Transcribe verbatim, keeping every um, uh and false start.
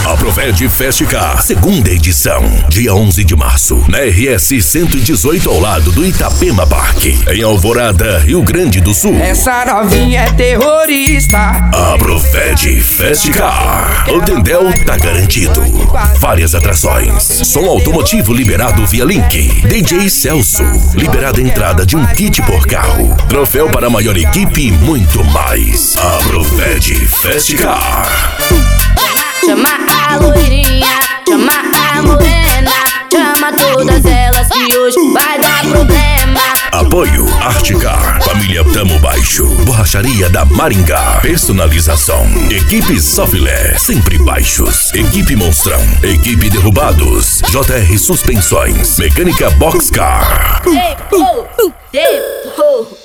A Proved Festcar, segunda edição, dia onze de março, na R S cento e dezoito, ao lado do Itapema Parque, em Alvorada, Rio Grande do Sul. Essa novinha é terrorista. A Proved Festcar, o Tendel tá garantido. Várias atrações, som automotivo liberado via link, D J Celso, liberada a entrada de um kit por carro, troféu para a maior equipe e muito mais. A Proved Festcar. Chama a loirinha, chama a morena, chama todas elas que hoje vai dar problema. Apoio Articar, Família Tamo Baixo, Borracharia da Maringá, personalização, Equipe Sofilé, sempre baixos, Equipe Monstrão, Equipe Derrubados, J R Suspensões, Mecânica Boxcar. Tempo, tempo.